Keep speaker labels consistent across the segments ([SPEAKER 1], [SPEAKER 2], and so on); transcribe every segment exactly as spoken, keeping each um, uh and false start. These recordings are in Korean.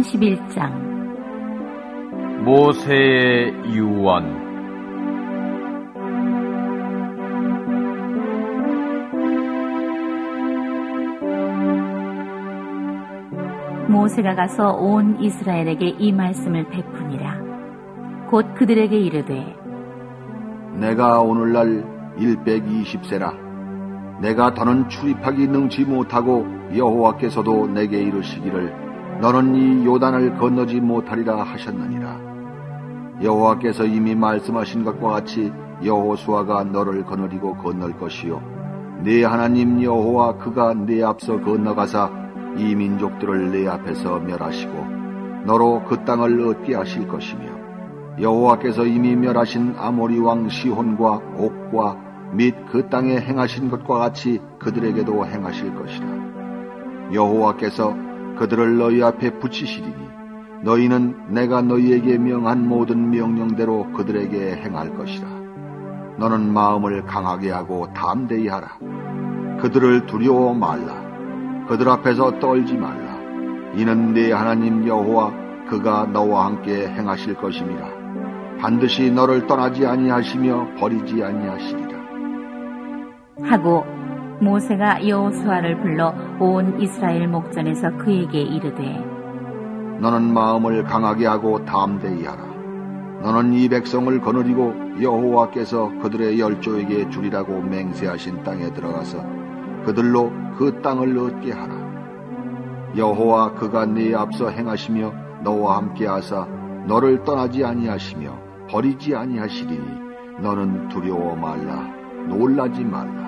[SPEAKER 1] 삼십일 장
[SPEAKER 2] 모세의 유언.
[SPEAKER 1] 모세가 가서 온 이스라엘에게 이 말씀을 베푸니라. 곧 그들에게 이르되,
[SPEAKER 3] 내가 오늘날 일백이십 세라. 내가 더는 출입하기 능치 못하고 여호와께서도 내게 이르시기를 너는 이 요단을 건너지 못하리라 하셨느니라. 여호와께서 이미 말씀하신 것과 같이 여호수아가 너를 거느리고 건널 것이요 네 하나님 여호와 그가 네 앞서 건너가사 이 민족들을 내 앞에서 멸하시고 너로 그 땅을 얻게 하실 것이며 여호와께서 이미 멸하신 아모리 왕 시혼과 옥과 및 그 땅에 행하신 것과 같이 그들에게도 행하실 것이라. 여호와께서 그들을 너희 앞에 붙이시리니 너희는 내가 너희에게 명한 모든 명령대로 그들에게 행할 것이라. 너는 마음을 강하게 하고 담대히 하라. 그들을 두려워 말라. 그들 앞에서 떨지 말라. 이는 네 하나님 여호와 그가 너와 함께 행하실 것임이라. 반드시 너를 떠나지 아니하시며 버리지 아니하시리라.
[SPEAKER 1] 하고 모세가 여호수아를 불러 온 이스라엘 목전에서 그에게 이르되,
[SPEAKER 3] 너는 마음을 강하게 하고 담대히 하라. 너는 이 백성을 거느리고 여호와께서 그들의 열조에게 주리라고 맹세하신 땅에 들어가서 그들로 그 땅을 얻게 하라. 여호와 그가 네 앞서 행하시며 너와 함께 하사 너를 떠나지 아니하시며 버리지 아니하시리니 너는 두려워 말라. 놀라지 말라.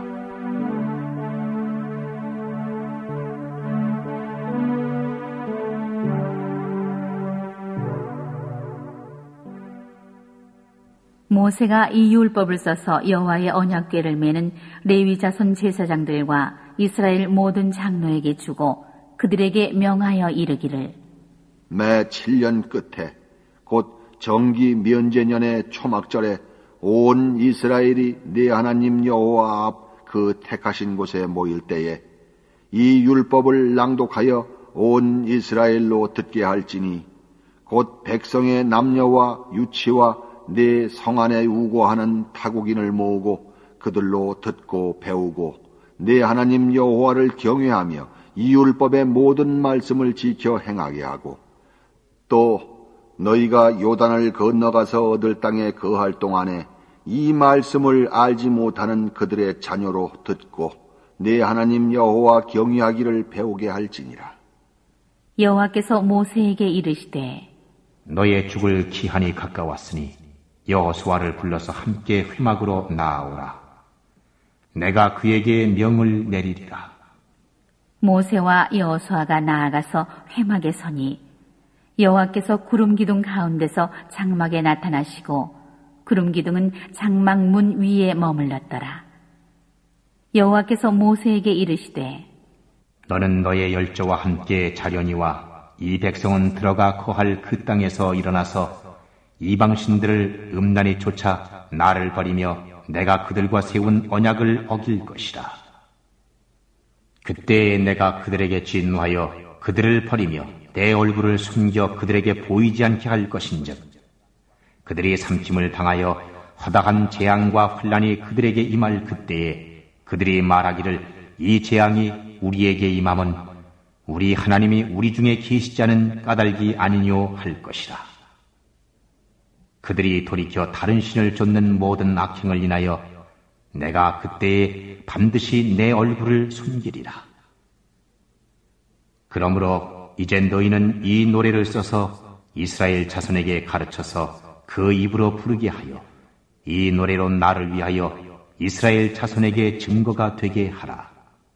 [SPEAKER 1] 모세가 이 율법을 써서 여호와의 언약궤를 매는 레위 자손 제사장들과 이스라엘 모든 장로에게 주고 그들에게 명하여 이르기를,
[SPEAKER 3] 매 칠 년 끝에 곧 정기 면제년의 초막절에 온 이스라엘이 네 하나님 여호와 앞 그 택하신 곳에 모일 때에 이 율법을 낭독하여 온 이스라엘로 듣게 할지니 곧 백성의 남녀와 유치와 네 성 안에 우고하는 타국인을 모으고 그들로 듣고 배우고 네 하나님 여호와를 경외하며 이 율법의 모든 말씀을 지켜 행하게 하고 또 너희가 요단을 건너가서 얻을 땅에 거할 동안에 이 말씀을 알지 못하는 그들의 자녀로 듣고 네 하나님 여호와 경외하기를 배우게 할지니라.
[SPEAKER 1] 여호와께서 모세에게 이르시되,
[SPEAKER 4] 너의 죽을 기한이 가까웠으니 여호수아를 불러서 함께 회막으로 나아오라. 내가 그에게 명을 내리리라.
[SPEAKER 1] 모세와 여호수아가 나아가서 회막에 서니 여호와께서 구름 기둥 가운데서 장막에 나타나시고 구름 기둥은 장막 문 위에 머물렀더라. 여호와께서 모세에게 이르시되,
[SPEAKER 4] 너는 너의 열조와 함께 자려니와 이 백성은 들어가 거할 그 땅에서 일어나서 이방신들을 음란히 쫓아 나를 버리며 내가 그들과 세운 언약을 어길 것이라. 그때에 내가 그들에게 진노하여 그들을 버리며 내 얼굴을 숨겨 그들에게 보이지 않게 할 것인즉 그들이 삼킴을 당하여 허다한 재앙과 환난이 그들에게 임할 그때에 그들이 말하기를 이 재앙이 우리에게 임함은 우리 하나님이 우리 중에 계시지 않은 까닭이 아니뇨 할 것이라. 그들이 돌이켜 다른 신을 좇는 모든 악행을 인하여 내가 그때에 반드시 내 얼굴을 숨기리라. 그러므로 이제 너희는 이 노래를 써서 이스라엘 자손에게 가르쳐서 그 입으로 부르게 하여 이 노래로 나를 위하여 이스라엘 자손에게 증거가 되게 하라.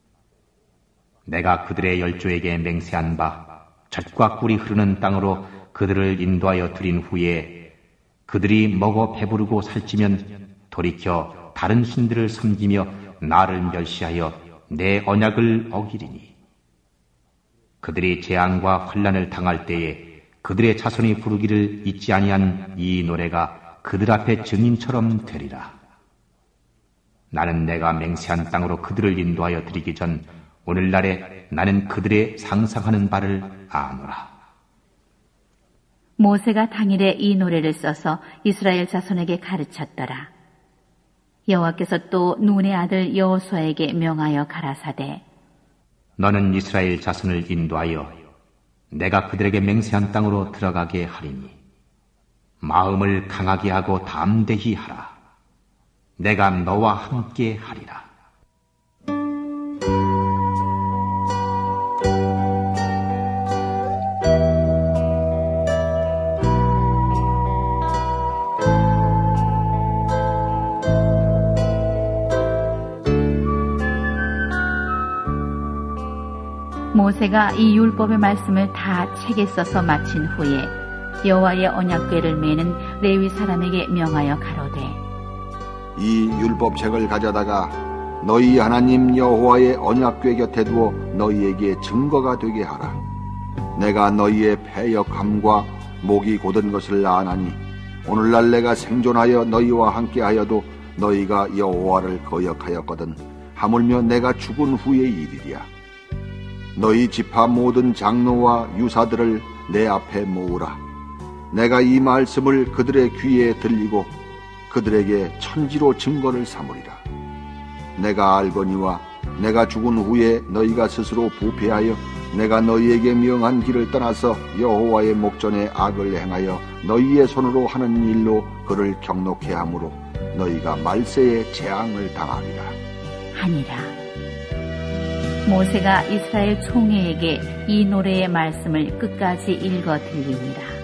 [SPEAKER 4] 내가 그들의 열조에게 맹세한 바 젖과 꿀이 흐르는 땅으로 그들을 인도하여 드린 후에 그들이 먹어 배부르고 살찌면 돌이켜 다른 신들을 섬기며 나를 멸시하여 내 언약을 어기리니 그들이 재앙과 환난을 당할 때에 그들의 자손이 부르기를 잊지 아니한 이 노래가 그들 앞에 증인처럼 되리라. 나는 내가 맹세한 땅으로 그들을 인도하여 드리기 전 오늘날에 나는 그들의 상상하는 바를 아노라.
[SPEAKER 1] 모세가 당일에 이 노래를 써서 이스라엘 자손에게 가르쳤더라. 여호와께서 또 눈의 아들 여호수아에게 명하여 가라사대
[SPEAKER 4] 너는 이스라엘 자손을 인도하여 내가 그들에게 맹세한 땅으로 들어가게 하리니 마음을 강하게 하고 담대히 하라. 내가 너와 함께 하리라.
[SPEAKER 1] 모세가 이 율법의 말씀을 다 책에 써서 마친 후에 여호와의 언약궤를 메는 레위 사람에게 명하여 가로되
[SPEAKER 3] 이 율법책을 가져다가 너희 하나님 여호와의 언약궤 곁에 두어 너희에게 증거가 되게 하라. 내가 너희의 패역함과 목이 곧은 것을 아나니 오늘날 내가 생존하여 너희와 함께하여도 너희가 여호와를 거역하였거든 하물며 내가 죽은 후의 일이랴. 너희 지파 모든 장로와 유사들을 내 앞에 모으라. 내가 이 말씀을 그들의 귀에 들리고 그들에게 천지로 증거를 삼으리라. 내가 알거니와 내가 죽은 후에 너희가 스스로 부패하여 내가 너희에게 명한 길을 떠나서 여호와의 목전에 악을 행하여 너희의 손으로 하는 일로 그를 경록해 하므로 너희가 말세에 재앙을 당하리라
[SPEAKER 1] 하니라. 모세가 이스라엘 총회에게 이 노래의 말씀을 끝까지 읽어 들리니라.